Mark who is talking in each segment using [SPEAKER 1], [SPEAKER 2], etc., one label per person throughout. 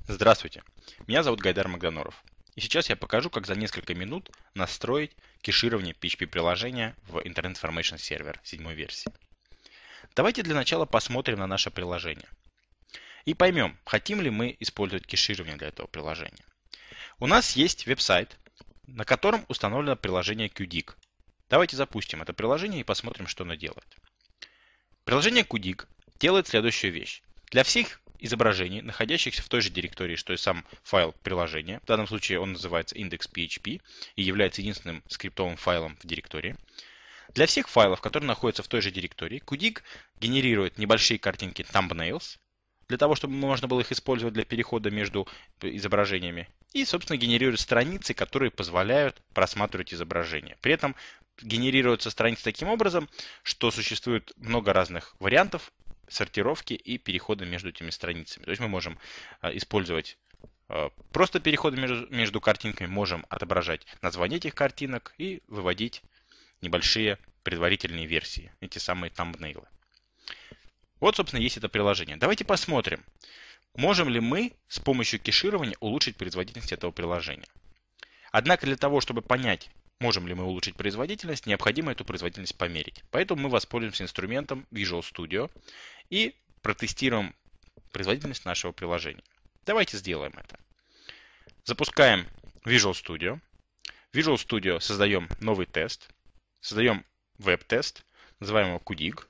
[SPEAKER 1] Здравствуйте, меня зовут Гайдар Магданоров. И сейчас я покажу, как за несколько минут настроить кеширование PHP-приложения в Internet Information Server 7 версии. Давайте для начала посмотрим на наше приложение и поймем, хотим ли мы использовать кеширование для этого приложения. У нас есть веб-сайт, на котором установлено приложение QDIG. Давайте запустим это приложение и посмотрим, что оно делает. Приложение QDIG делает следующую вещь. Для всех изображений, находящихся в той же директории, что и сам файл приложения, в данном случае он называется index.php и является единственным скриптовым файлом в директории. Для всех файлов, которые находятся в той же директории, QDIG генерирует небольшие картинки thumbnails, для того, чтобы можно было их использовать для перехода между изображениями. И, собственно, генерирует страницы, которые позволяют просматривать изображения. При этом генерируются страницы таким образом, что существует много разных вариантов сортировки и перехода между этими страницами. То есть мы можем использовать просто переходы между картинками, можем отображать название этих картинок и выводить небольшие предварительные версии, эти самые thumbnails. Вот, собственно, есть это приложение. Давайте посмотрим, можем ли мы с помощью кеширования улучшить производительность этого приложения. Однако для того, чтобы понять, можем ли мы улучшить производительность, необходимо эту производительность померить. Поэтому мы воспользуемся инструментом Visual Studio и протестируем производительность нашего приложения. Давайте сделаем это. Запускаем Visual Studio. В Visual Studio создаем новый тест. Создаем веб-тест. Называем его QDIG.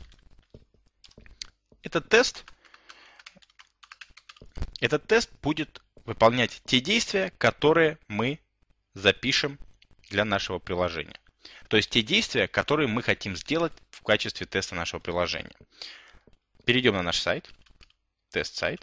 [SPEAKER 1] Этот тест будет выполнять те действия, которые мы запишем для нашего приложения. То есть те действия, которые мы хотим сделать в качестве теста нашего приложения. Перейдем на наш сайт, тест-сайт.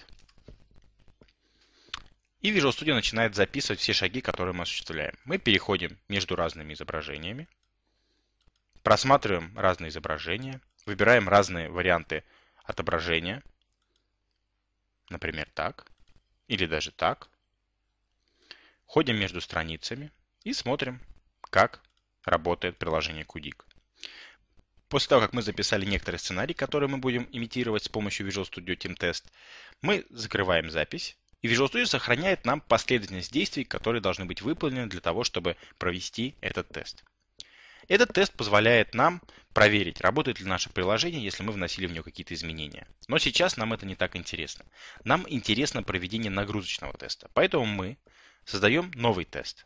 [SPEAKER 1] И Visual Studio начинает записывать все шаги, которые мы осуществляем. Мы переходим между разными изображениями, просматриваем разные изображения, выбираем разные варианты отображения, например, так, или даже так. Ходим между страницами и смотрим, как работает приложение QDIG. После того, как мы записали некоторые сценарии, которые мы будем имитировать с помощью Visual Studio Team Test, мы закрываем запись, и Visual Studio сохраняет нам последовательность действий, которые должны быть выполнены для того, чтобы провести этот тест. Этот тест позволяет нам проверить, работает ли наше приложение, если мы вносили в него какие-то изменения. Но сейчас нам это не так интересно. Нам интересно проведение нагрузочного теста. Поэтому мы создаем новый тест.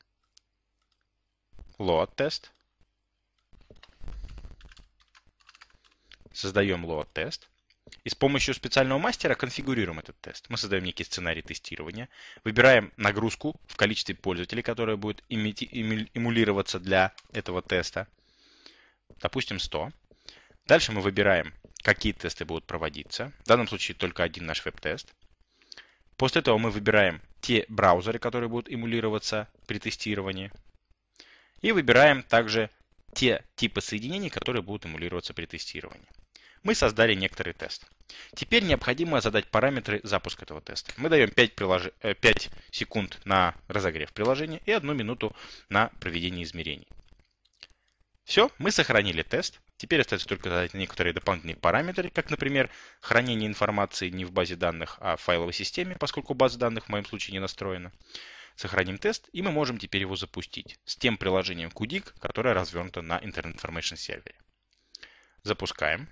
[SPEAKER 1] Load тест. Создаем load тест. И с помощью специального мастера конфигурируем этот тест. Мы создаем некий сценарий тестирования. Выбираем нагрузку в количестве пользователей, которая будет эмулироваться для этого теста. Допустим, 100. Дальше мы выбираем, какие тесты будут проводиться. В данном случае только один наш веб-тест. После этого мы выбираем те браузеры, которые будут эмулироваться при тестировании. И выбираем также те типы соединений, которые будут эмулироваться при тестировании. Мы создали некоторый тест. Теперь необходимо задать параметры запуска этого теста. Мы даем 5 секунд на разогрев приложения и 1 минуту на проведение измерений. Все, мы сохранили тест. Теперь остается только задать некоторые дополнительные параметры, как, например, хранение информации не в базе данных, а в файловой системе, поскольку база данных в моем случае не настроена. Сохраним тест, и мы можем теперь его запустить с тем приложением QDIG, которое развернуто на Internet Information Server. Запускаем.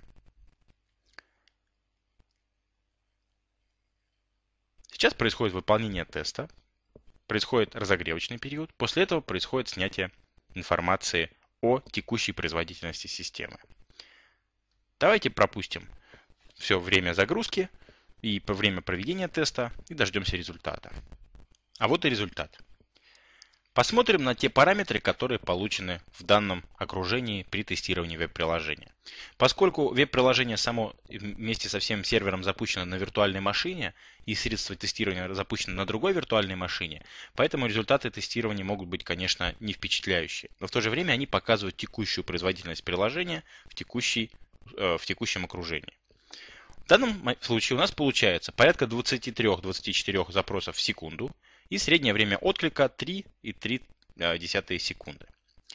[SPEAKER 1] Сейчас происходит выполнение теста, происходит разогревочный период, после этого происходит снятие информации о текущей производительности системы. Давайте пропустим все время загрузки и время проведения теста и дождемся результата. А вот и результат. Посмотрим на те параметры, которые получены в данном окружении при тестировании веб-приложения. Поскольку веб-приложение само вместе со всем сервером запущено на виртуальной машине и средства тестирования запущены на другой виртуальной машине, поэтому результаты тестирования могут быть, конечно, не впечатляющие. Но в то же время они показывают текущую производительность приложения в текущем окружении. В данном случае у нас получается порядка 23-24 запросов в секунду и среднее время отклика 3,3 секунды.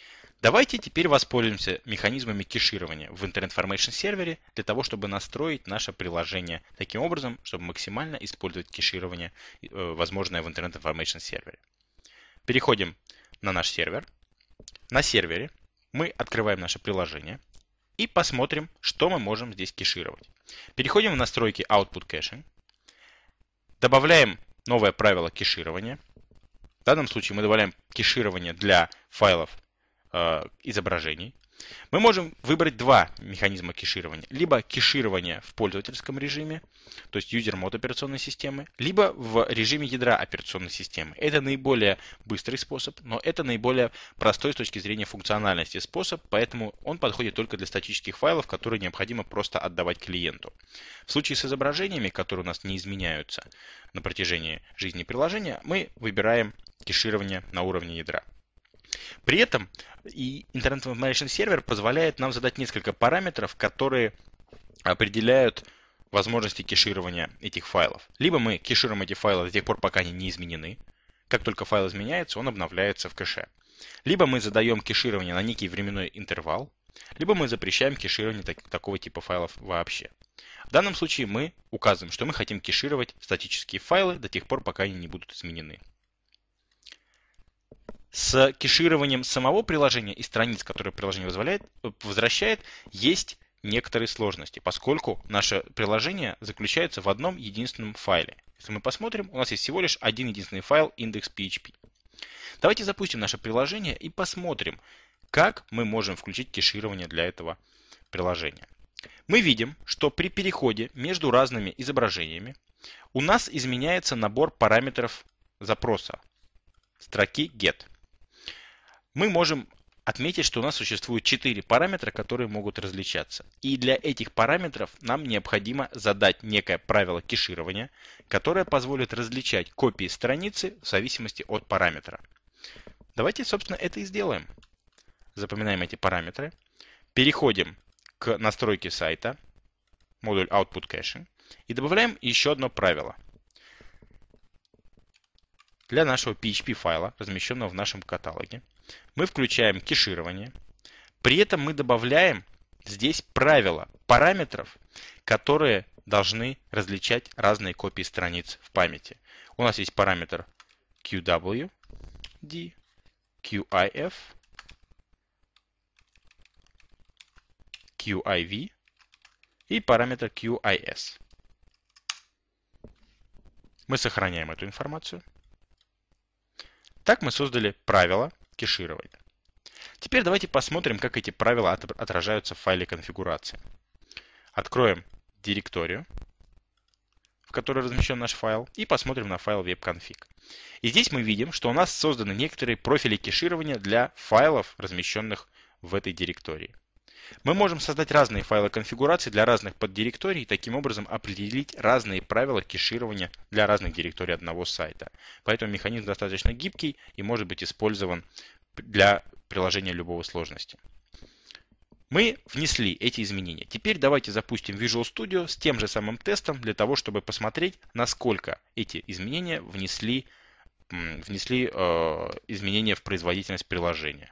[SPEAKER 1] Давайте теперь воспользуемся механизмами кеширования в Internet Information сервере для того, чтобы настроить наше приложение таким образом, чтобы максимально использовать кеширование, возможное в Internet Information сервере. Переходим на наш сервер. На сервере мы открываем наше приложение и посмотрим, что мы можем здесь кешировать. Переходим в настройки Output Caching. Добавляем новое правило кеширования. В данном случае мы добавляем кеширование для файлов изображений. Мы можем выбрать два механизма кеширования. Либо кеширование в пользовательском режиме, то есть user mode операционной системы, либо в режиме ядра операционной системы. Это наиболее быстрый способ, но это наиболее простой с точки зрения функциональности способ, поэтому он подходит только для статических файлов, которые необходимо просто отдавать клиенту. В случае с изображениями, которые у нас не изменяются на протяжении жизни приложения, мы выбираем кеширование на уровне ядра. При этом и Internet Information Server позволяет нам задать несколько параметров, которые определяют возможности кеширования этих файлов. Либо мы кешируем эти файлы до тех пор, пока они не изменены. Как только файл изменяется, он обновляется в кэше. Либо мы задаем кеширование на некий временной интервал, либо мы запрещаем кеширование такого типа файлов вообще. В данном случае мы указываем, что мы хотим кешировать статические файлы до тех пор, пока они не будут изменены. С кешированием самого приложения и страниц, которые приложение возвращает, есть некоторые сложности, поскольку наше приложение заключается в одном единственном файле. Если мы посмотрим, у нас есть всего лишь один единственный файл index.php. Давайте запустим наше приложение и посмотрим, как мы можем включить кеширование для этого приложения. Мы видим, что при переходе между разными изображениями у нас изменяется набор параметров запроса строки get. Мы можем отметить, что у нас существует 4 параметра, которые могут различаться. И для этих параметров нам необходимо задать некое правило кеширования, которое позволит различать копии страницы в зависимости от параметра. Давайте, собственно, это и сделаем. Запоминаем эти параметры. Переходим к настройке сайта, модуль Output Caching, и добавляем еще одно правило. Для нашего PHP файла, размещенного в нашем каталоге, мы включаем кеширование. При этом мы добавляем здесь правила параметров, которые должны различать разные копии страниц в памяти. У нас есть параметр QWD, QIF, QIV и параметр QIS. Мы сохраняем эту информацию. Так мы создали правила кеширования. Теперь давайте посмотрим, как эти правила отражаются в файле конфигурации. Откроем директорию, в которой размещен наш файл, и посмотрим на файл webconfig. И здесь мы видим, что у нас созданы некоторые профили кеширования для файлов, размещенных в этой директории. Мы можем создать разные файлы конфигурации для разных поддиректорий и таким образом определить разные правила кеширования для разных директорий одного сайта. Поэтому механизм достаточно гибкий и может быть использован для приложения любого сложности. Мы внесли эти изменения. Теперь давайте запустим Visual Studio с тем же самым тестом для того, чтобы посмотреть, насколько эти изменения внесли изменения в производительность приложения.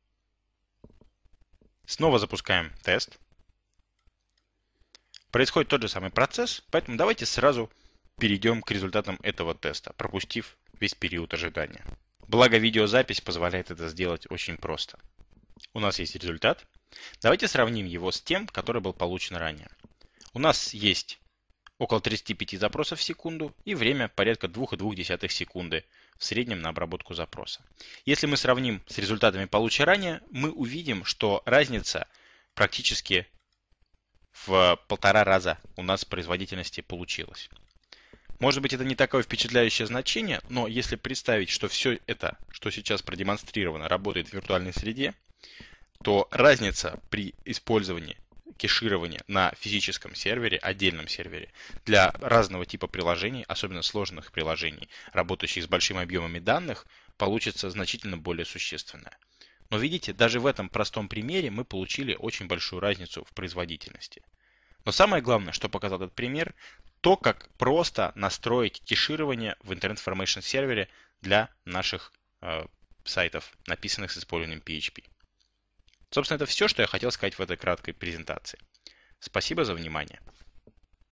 [SPEAKER 1] Снова запускаем тест. Происходит тот же самый процесс, поэтому давайте сразу перейдем к результатам этого теста, пропустив весь период ожидания. Благо видеозапись позволяет это сделать очень просто. У нас есть результат. Давайте сравним его с тем, который был получен ранее. У нас есть около 35 запросов в секунду и время порядка 2,2 секунды в среднем на обработку запроса. Если мы сравним с результатами полученными ранее, мы увидим, что разница практически в 1,5 раза у нас производительности получилась. Может быть, это не такое впечатляющее значение, но если представить, что все это, что сейчас продемонстрировано, работает в виртуальной среде, то разница при использовании кеширования на физическом сервере, отдельном сервере, для разного типа приложений, особенно сложных приложений, работающих с большими объемами данных, получится значительно более существенная. Но видите, даже в этом простом примере мы получили очень большую разницу в производительности. Но самое главное, что показал этот пример, то, как просто настроить кеширование в Internet Information сервере для наших сайтов, написанных с использованием PHP. Собственно, это все, что я хотел сказать в этой краткой презентации. Спасибо за внимание.